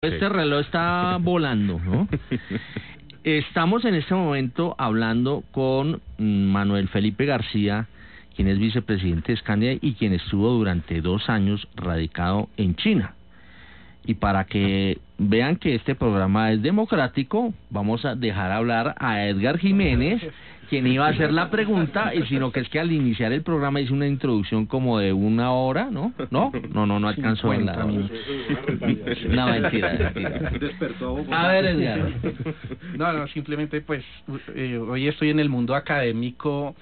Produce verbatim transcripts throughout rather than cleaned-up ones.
Este reloj está volando, ¿no? Estamos en este momento hablando con Manuel Felipe García, quien es vicepresidente de Scandia y quien estuvo durante dos años radicado en China. Y para que vean que este programa es democrático, vamos a dejar hablar a Edgar Jiménez, quien iba a hacer la pregunta, y sino que es que al iniciar el programa hice una introducción como de una hora, ¿no? No, no, no, no alcanzó en la hora. No, mentira, mentira. A ver, Edgar. No, no, simplemente pues eh, hoy estoy en el mundo académico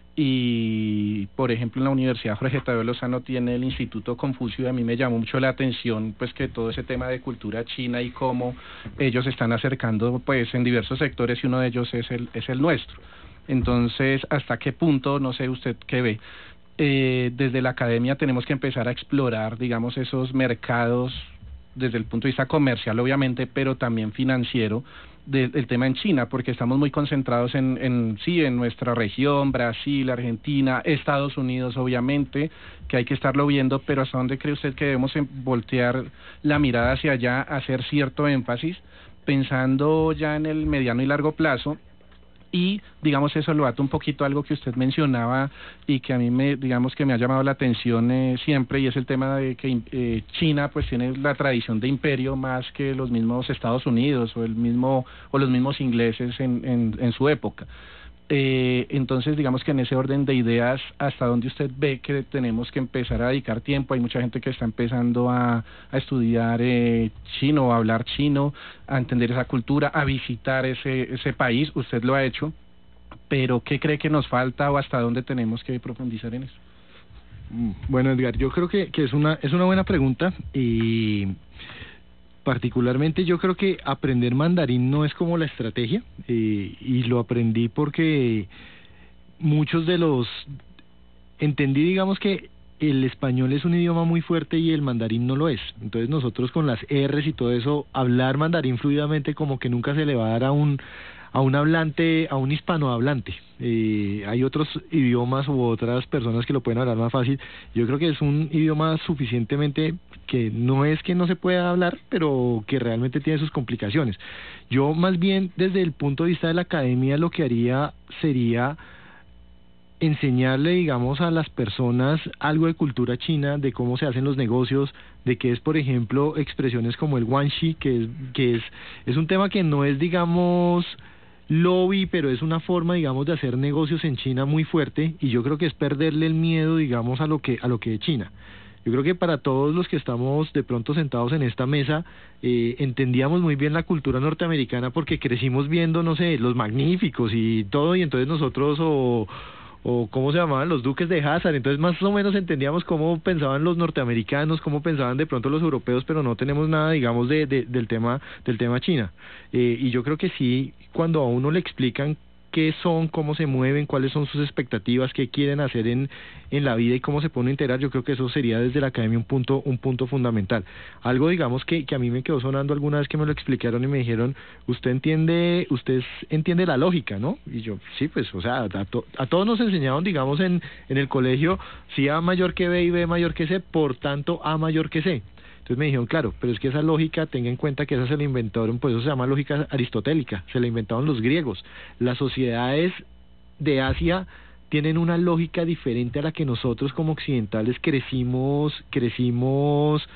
y, por ejemplo, en la Universidad Jorge Tadeo Lozano tiene el Instituto Confucio y a mí me llamó mucho la atención pues que todo ese tema de cultura china y cómo ellos se están acercando pues en diversos sectores y uno de ellos es el, es el nuestro. Entonces, ¿hasta qué punto, no sé usted qué ve, eh, desde la academia tenemos que empezar a explorar, digamos, esos mercados desde el punto de vista comercial, obviamente, pero también financiero, de, del tema en China, porque estamos muy concentrados en, en, sí, en nuestra región, Brasil, Argentina, Estados Unidos, obviamente, que hay que estarlo viendo, pero ¿hasta dónde cree usted que debemos voltear la mirada hacia allá, hacer cierto énfasis, pensando ya en el mediano y largo plazo? Y, digamos, eso lo ato un poquito a algo que usted mencionaba y que a mí me, digamos, que me ha llamado la atención eh, siempre, y es el tema de que eh, China, pues, tiene la tradición de imperio más que los mismos Estados Unidos o el mismo o los mismos ingleses en, en, en su época. Eh, entonces, digamos que en ese orden de ideas, ¿hasta dónde usted ve que tenemos que empezar a dedicar tiempo? Hay mucha gente que está empezando a, a estudiar eh, chino, a hablar chino, a entender esa cultura, a visitar ese, ese país. Usted lo ha hecho, pero ¿qué cree que nos falta o hasta dónde tenemos que profundizar en eso? Bueno, Edgar, yo creo que, que es una es una buena pregunta y particularmente yo creo que aprender mandarín no es como la estrategia, eh, y lo aprendí porque muchos de los... Entendí, digamos, que el español es un idioma muy fuerte y el mandarín no lo es. Entonces nosotros con las R's y todo eso, hablar mandarín fluidamente como que nunca se le va a dar a un a un hablante, a un hispanohablante. Eh, hay otros idiomas u otras personas que lo pueden hablar más fácil. Yo creo que es un idioma suficientemente que no es que no se pueda hablar, pero que realmente tiene sus complicaciones. Yo más bien desde el punto de vista de la academia lo que haría sería enseñarle, digamos, a las personas algo de cultura china, de cómo se hacen los negocios, de qué es, por ejemplo, expresiones como el guanxi, que es que es es un tema que no es, digamos, lobby, pero es una forma, digamos, de hacer negocios en China muy fuerte, y yo creo que es perderle el miedo, digamos, a lo que a lo que es China. Yo creo que para todos los que estamos de pronto sentados en esta mesa, eh, entendíamos muy bien la cultura norteamericana porque crecimos viendo, no sé, Los Magníficos y todo, y entonces nosotros o o cómo se llamaban los duques de Hazard, entonces más o menos entendíamos cómo pensaban los norteamericanos, cómo pensaban de pronto los europeos, pero no tenemos nada, digamos, de, de del tema del tema China. Eh, y yo creo que sí, cuando a uno le explican qué son, cómo se mueven, cuáles son sus expectativas, qué quieren hacer en, en la vida y cómo se pueden integrar, yo creo que eso sería desde la academia un punto un punto fundamental. Algo, digamos, que, que a mí me quedó sonando alguna vez que me lo explicaron y me dijeron, usted entiende usted entiende la lógica, ¿no? Y yo, sí, pues, o sea, a, to, a todos nos enseñaron, digamos, en, en el colegio, si A mayor que B y B mayor que C, por tanto A mayor que C. Entonces me dijeron, claro, pero es que esa lógica, tenga en cuenta que esa se la inventaron, pues eso se llama lógica aristotélica, se la inventaron los griegos. Las sociedades de Asia tienen una lógica diferente a la que nosotros como occidentales crecimos, crecimos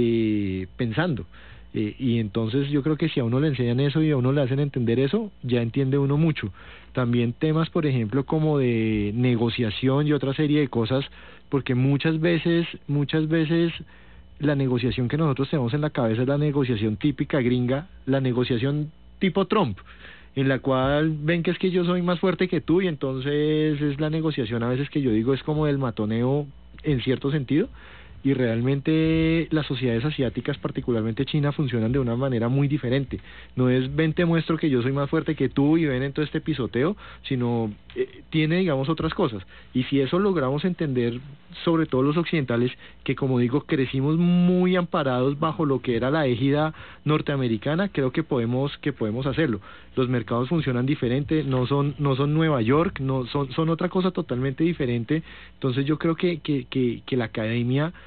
eh, pensando. Eh, y entonces yo creo que si a uno le enseñan eso y a uno le hacen entender eso, ya entiende uno mucho. También temas, por ejemplo, como de negociación y otra serie de cosas, porque muchas veces, muchas veces... la negociación que nosotros tenemos en la cabeza es la negociación típica gringa, la negociación tipo Trump, en la cual ven que es que yo soy más fuerte que tú, y entonces es la negociación a veces que yo digo es como el matoneo en cierto sentido, y realmente las sociedades asiáticas, particularmente China, funcionan de una manera muy diferente. No es ven te muestro que yo soy más fuerte que tú y ven en todo este pisoteo, sino eh, tiene, digamos, otras cosas. Y si eso logramos entender, sobre todo los occidentales, que como digo, crecimos muy amparados bajo lo que era la égida norteamericana, creo que podemos que podemos hacerlo. Los mercados funcionan diferente, no son no son Nueva York, no son son otra cosa totalmente diferente. Entonces yo creo que que que, que la academia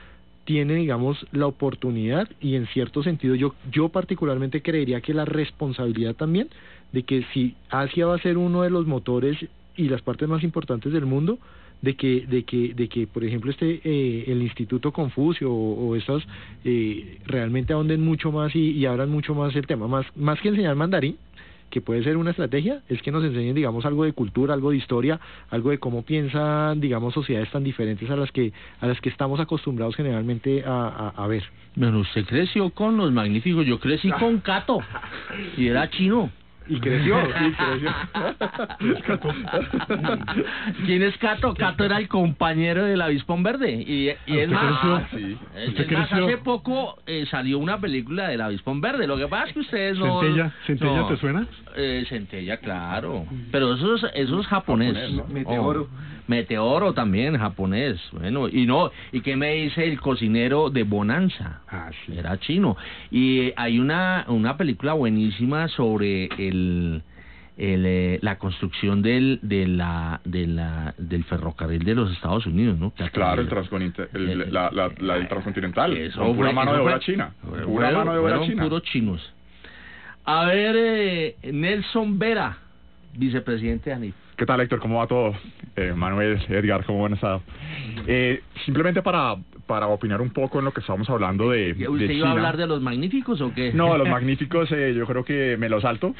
tiene, digamos, la oportunidad y en cierto sentido yo yo particularmente creería que la responsabilidad también de que si Asia va a ser uno de los motores y las partes más importantes del mundo, de que de que de que por ejemplo este eh, el Instituto Confucio o, o estos eh, realmente ahonden mucho más y, y abran mucho más el tema, más más que enseñar mandarín, que puede ser una estrategia, es que nos enseñen, digamos, algo de cultura, algo de historia, algo de cómo piensan, digamos, sociedades tan diferentes a las que a las que estamos acostumbrados generalmente a, a, a ver. Bueno, usted creció con los magníficos, yo crecí con Cato, y era chino. Y creció, sí, creció. ¿Quién es Cato? Cato era el compañero del Avispón Verde. Y, y es más, ah, sí. es más hace poco eh, salió una película del Avispón Verde. Lo que pasa es que ustedes no... ¿Centella? ¿Centella no, te suena? Eh, Centella, claro. Pero eso es, eso es japonés. japonés, ¿no? Meteoro. Oh, Meteoro también, japonés. Bueno, y no, ¿y qué me dice el cocinero de Bonanza? Ah, sí. Era chino. Y hay una, una película buenísima sobre el, el eh, la construcción del de la de la del ferrocarril de los Estados Unidos, ¿no? Que Claro, el, el, transcontinental, el, el- la, la, la, el transcontinental, Eso con pura fue- mano eso de obra fue- china, Bueno, pura mano de obra fueron china. puros chinos. A ver, eh, Nelson Vera, vicepresidente de ANIF. ¿Qué tal, Héctor? ¿Cómo va todo? Eh, Manuel, Edgar, ¿cómo han estado? Eh, simplemente para, para opinar un poco en lo que estábamos hablando de, de ¿Usted China. iba a hablar de los magníficos o qué? No, los magníficos, eh, yo creo que me los salto.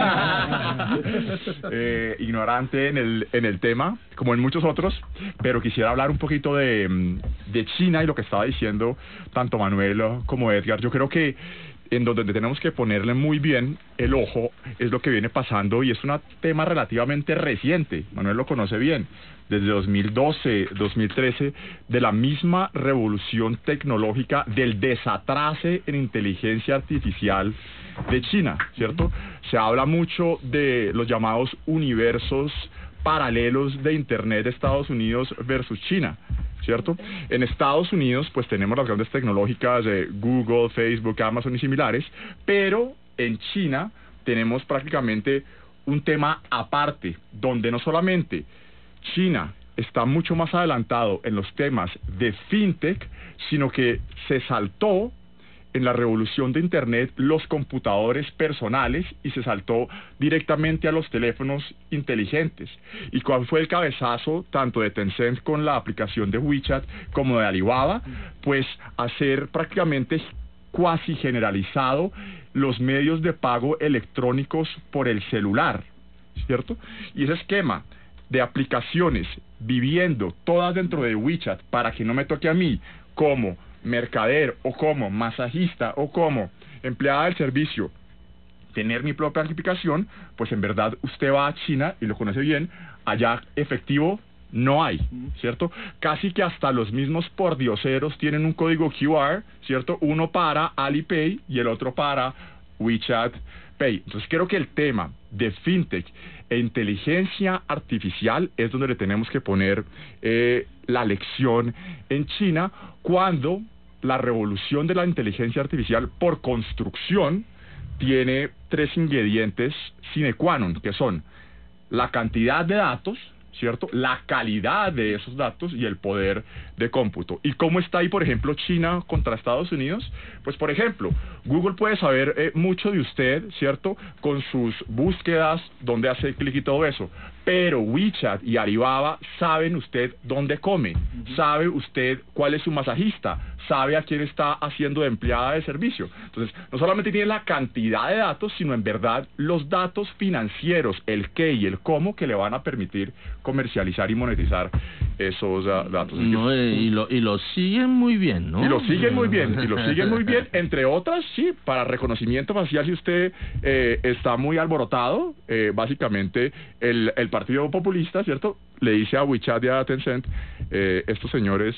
eh, ignorante en el, en el tema, como en muchos otros, pero quisiera hablar un poquito de, mm, de China y lo que estaba diciendo tanto Manuel como Edgar. Yo creo que en donde tenemos que ponerle muy bien el ojo es lo que viene pasando y es un tema relativamente reciente. Manuel lo conoce bien, desde dos mil doce, dos mil trece, de la misma revolución tecnológica, del desatrase en inteligencia artificial de China, ¿cierto? Se habla mucho de los llamados universos paralelos de Internet de Estados Unidos versus China, ¿cierto? En Estados Unidos pues tenemos las grandes tecnológicas de Google, Facebook, Amazon y similares, pero en China tenemos prácticamente un tema aparte, donde no solamente China está mucho más adelantado en los temas de fintech, sino que se saltó en la revolución de Internet los computadores personales y se saltó directamente a los teléfonos inteligentes. ¿Y cuál fue el cabezazo tanto de Tencent con la aplicación de WeChat como de Alibaba? Pues hacer prácticamente cuasi generalizado los medios de pago electrónicos por el celular, ¿cierto? Y ese esquema de aplicaciones viviendo todas dentro de WeChat para que no me toque a mí como mercader o como masajista o como empleada del servicio tener mi propia aplicación, pues en verdad usted va a China y lo conoce bien, allá efectivo no hay, ¿cierto? Casi que hasta los mismos pordioseros tienen un código Q R, ¿cierto? Uno para Alipay y el otro para WeChat Pay. Entonces creo que el tema de fintech e inteligencia artificial es donde le tenemos que poner eh, la lección en China, cuando la revolución de la inteligencia artificial por construcción tiene tres ingredientes sine qua non, que son la cantidad de datos, ¿cierto? La calidad de esos datos y el poder de cómputo. ¿Y cómo está ahí, por ejemplo, China contra Estados Unidos? Pues, por ejemplo, Google puede saber eh, mucho de usted, ¿cierto? Con sus búsquedas, dónde hace clic y todo eso. Pero WeChat y Alibaba saben usted dónde come, uh-huh. Sabe usted cuál es su masajista, sabe a quién está haciendo de empleada de servicio. Entonces, no solamente tiene la cantidad de datos, sino en verdad los datos financieros, el qué y el cómo, que le van a permitir comercializar y monetizar esos uh, datos. No, que, y, lo, y lo siguen muy bien, ¿no? Y lo siguen muy bien, y lo siguen muy bien, entre otras, sí, para reconocimiento facial, si usted eh, está muy alborotado, eh, básicamente el, el Partido Populista, ¿cierto?, le dice a WeChat y a Tencent, eh, estos señores,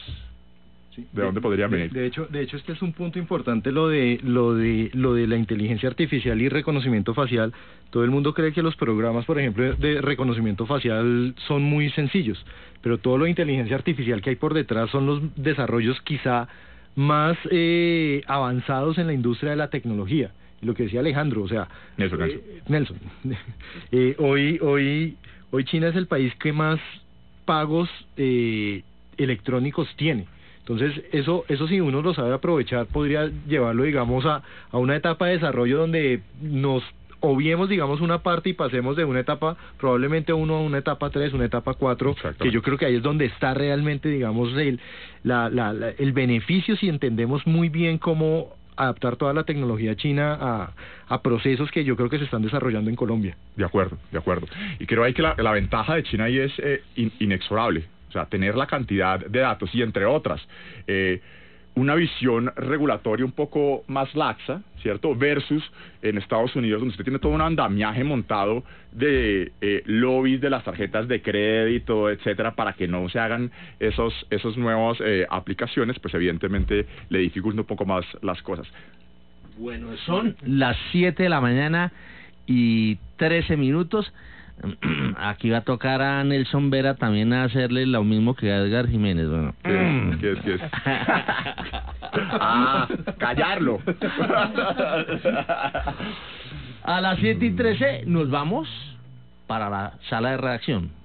Sí. ¿de dónde podrían de, venir? De hecho, de hecho, este es un punto importante, lo de lo de lo de la inteligencia artificial y reconocimiento facial. Todo el mundo cree que los programas, por ejemplo, de reconocimiento facial son muy sencillos, pero todo lo de inteligencia artificial que hay por detrás son los desarrollos quizá más eh, avanzados en la industria de la tecnología. Lo que decía Alejandro, o sea, Nelson, eh, Nelson. eh, hoy hoy hoy China es el país que más pagos eh, electrónicos tiene. Entonces, eso, eso si uno lo sabe aprovechar, podría llevarlo, digamos, a, a una etapa de desarrollo donde nos obviemos, digamos, una parte y pasemos de una etapa, probablemente uno a una etapa tres, una etapa cuatro, que yo creo que ahí es donde está realmente, digamos, el, la, la, la, el beneficio, si entendemos muy bien cómo adaptar toda la tecnología china a, a procesos que yo creo que se están desarrollando en Colombia. De acuerdo, de acuerdo. Y creo ahí que la, la ventaja de China ahí es eh, in, inexorable, o sea, tener la cantidad de datos y entre otras, eh, una visión regulatoria un poco más laxa, ¿cierto? Versus en Estados Unidos, donde usted tiene todo un andamiaje montado de eh, lobbies de las tarjetas de crédito, etcétera, para que no se hagan esos esos nuevas eh, aplicaciones, pues evidentemente le dificulta un poco más las cosas. Bueno, son las siete de la mañana y trece minutos. Aquí va a tocar a Nelson Vera también a hacerle lo mismo que a Edgar Jiménez. Bueno. ¿Qué es? ¿Qué es? ¿Qué es? Ah, callarlo. A las siete y trece nos vamos para la sala de redacción.